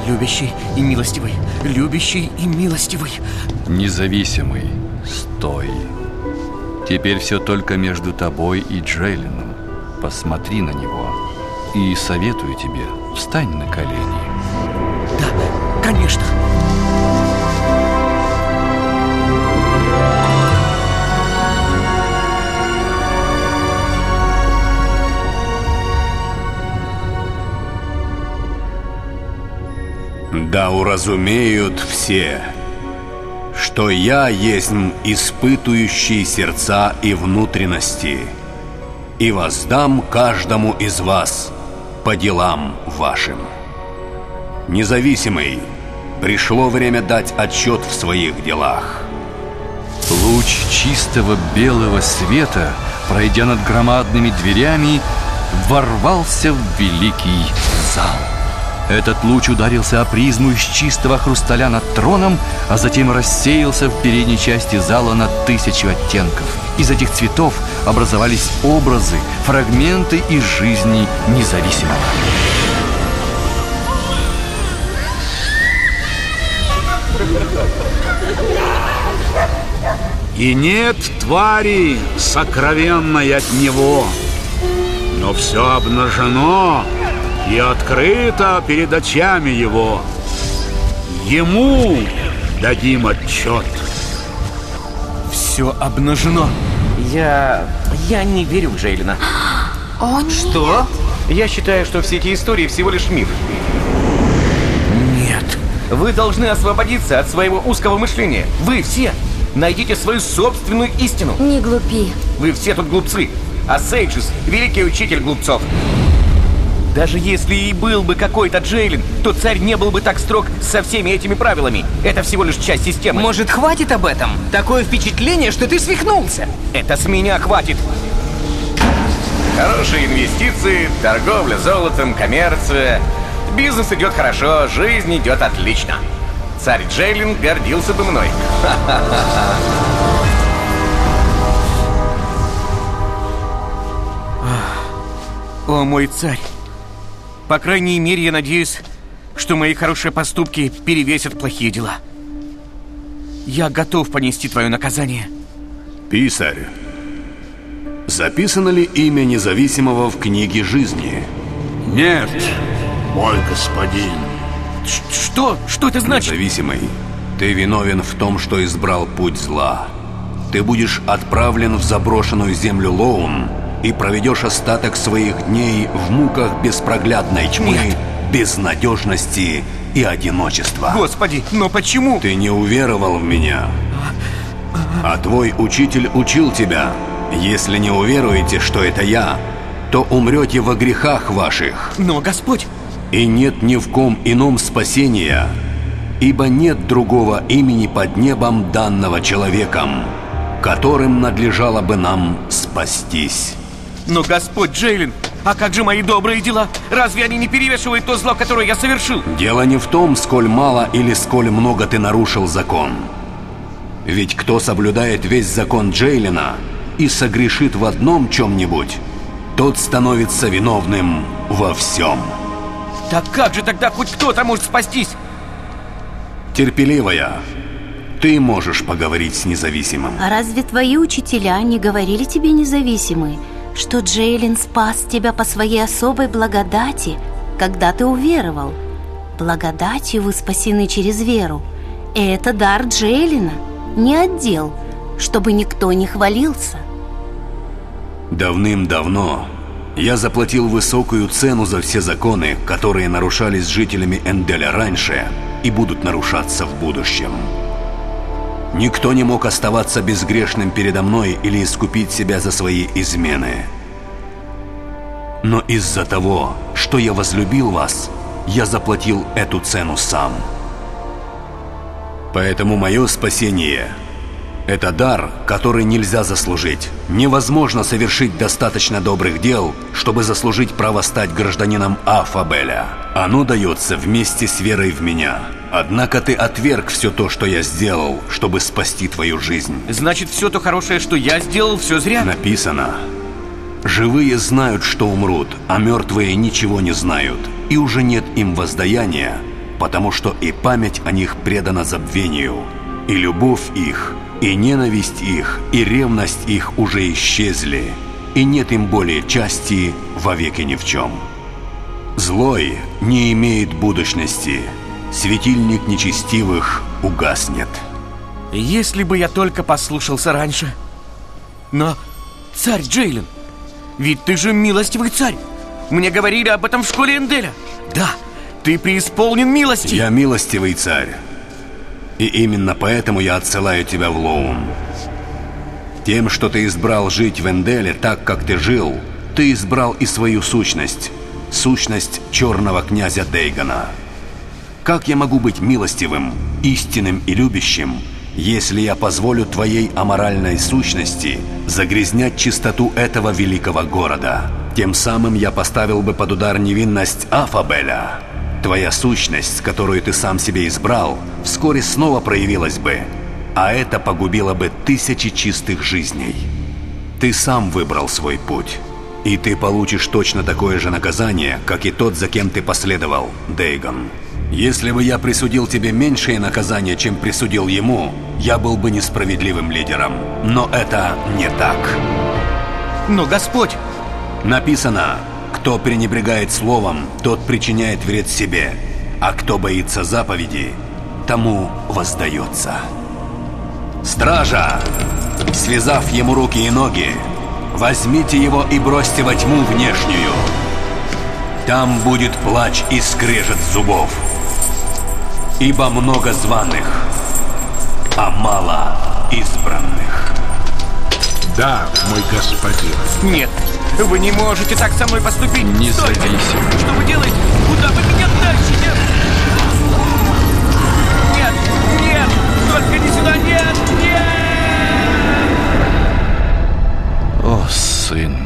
Любящий и милостивый, любящий и милостивый. Независимый, стой. Теперь все только между тобой и Джейленом. Посмотри на него. И советую тебе, встань на колени. Да, конечно. Да уразумеют все, что я есть испытующий сердца и внутренности, и воздам каждому из вас по делам вашим. Независимый, пришло время дать отчет в своих делах. Луч чистого белого света, пройдя над громадными дверями, ворвался в великий зал. Этот луч ударился о призму из чистого хрусталя над троном, а затем рассеялся в передней части зала на 1000 оттенков. Из этих цветов образовались образы, фрагменты из жизни независимого. И нет твари сокровенной от него, но все обнажено и открыто перед очами его. Ему дадим отчет. Все обнажено. Я не верю в Джейлена. О, нет. Что? Я считаю, что все эти истории всего лишь миф. Нет. Вы должны освободиться от своего узкого мышления. Вы все найдите свою собственную истину. Не глупи. Вы все тут глупцы, а Сейджис – великий учитель глупцов. Даже если и был бы какой-то Джейлен, то царь не был бы так строг со всеми этими правилами. Это всего лишь часть системы. Может, хватит об этом? Такое впечатление, что ты свихнулся. Это с меня хватит. Хорошие инвестиции, торговля золотом, коммерция. Бизнес идет хорошо, жизнь идет отлично. Царь Джейлен гордился бы мной. О, мой царь. По крайней мере, я надеюсь, что мои хорошие поступки перевесят плохие дела. Я готов понести твое наказание. Писарь, записано ли имя независимого в книге жизни? Нет, мой господин. Что? Что это значит? Независимый, ты виновен в том, что избрал путь зла. Ты будешь отправлен в заброшенную землю Лоун и проведешь остаток своих дней в муках беспроглядной тьмы, Нет. безнадежности и одиночества. Господи, но почему? Ты не уверовал в меня, а твой учитель учил тебя. Если не уверуете, что это я, то умрете во грехах ваших. Но, Господь... И нет ни в ком ином спасения, ибо нет другого имени под небом, данного человеком, которым надлежало бы нам спастись. Но, Господь Джейлен, а как же мои добрые дела? Разве они не перевешивают то зло, которое я совершил? Дело не в том, сколь мало или сколь много ты нарушил закон. Ведь кто соблюдает весь закон Джейлена и согрешит в одном чем-нибудь, тот становится виновным во всем. Так как же тогда хоть кто-то может спастись? Терпеливая, ты можешь поговорить с независимым. А разве твои учителя не говорили тебе, независимый, что Джейлен спас тебя по своей особой благодати, когда ты уверовал? Благодатью вы спасены через веру. И это дар Джейлена, не отдел, чтобы никто не хвалился. Давным-давно я заплатил высокую цену за все законы, которые нарушались жителями Энделя раньше и будут нарушаться в будущем. Никто не мог оставаться безгрешным передо мной или искупить себя за свои измены. Но из-за того, что я возлюбил вас, я заплатил эту цену сам. Поэтому мое спасение – это дар, который нельзя заслужить. Невозможно совершить достаточно добрых дел, чтобы заслужить право стать гражданином Афабеля. Оно дается вместе с верой в меня. Однако ты отверг все то, что я сделал, чтобы спасти твою жизнь. Значит, все то хорошее, что я сделал, все зря? Написано: живые знают, что умрут, а мертвые ничего не знают, и уже нет им воздаяния, потому что и память о них предана забвению, и любовь их, и ненависть их, и ревность их уже исчезли, и нет им более части вовеки ни в чем. Злой не имеет будущности, светильник нечестивых угаснет. Если бы я только послушался раньше. Но, царь Джейлен, ведь ты же милостивый царь. Мне говорили об этом в школе Энделя. Да, ты преисполнен милости. Я милостивый царь. И именно поэтому я отсылаю тебя в Лоун. Тем, что ты избрал жить в Энделе так, как ты жил, ты избрал и свою сущность. Сущность черного князя Дейгона. Как я могу быть милостивым, истинным и любящим, если я позволю твоей аморальной сущности загрязнять чистоту этого великого города? Тем самым я поставил бы под удар невинность Афабеля. Твоя сущность, которую ты сам себе избрал, вскоре снова проявилась бы, а это погубило бы тысячи чистых жизней. Ты сам выбрал свой путь, и ты получишь точно такое же наказание, как и тот, за кем ты последовал, Дейгон. Если бы я присудил тебе меньшее наказание, чем присудил ему, я был бы несправедливым лидером. Но это не так. Но, Господь... Написано: кто пренебрегает словом, тот причиняет вред себе, а кто боится заповеди, тому воздается. Стража, связав ему руки и ноги, возьмите его и бросьте во тьму внешнюю. Там будет плач и скрежет зубов, ибо много званых, а мало избранных. Да, мой господин. Нет, вы не можете так со мной поступить. Независимо. Стойте! Что вы делаете? Куда вы меня тащите? Нет, нет, только не сюда, нет, нет! О, сын